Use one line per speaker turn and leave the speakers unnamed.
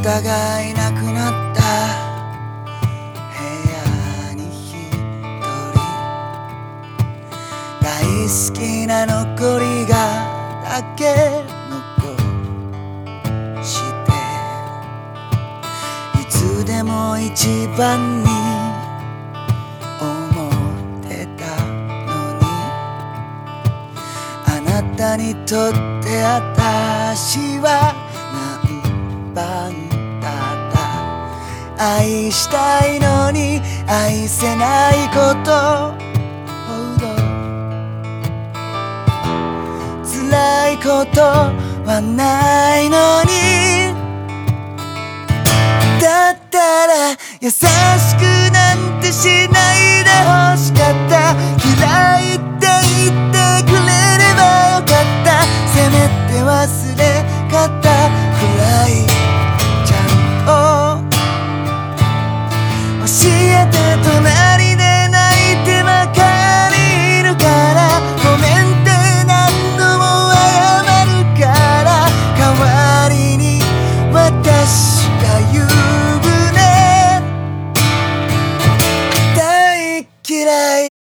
たがいなくなった部屋に一人大好きな残りがだけ残していつでも一番に思ってたのにあなたにとって私は何番だった愛したいのに愛せないことほど辛いことはないのにだったら優しくなんてしないでほしかった嫌いって言ってくれればよかったせめて忘れ方くらいちゃんと教えて隣で泣いてばかりいるからごめんって何度も謝るから代わりに私が言うね大嫌い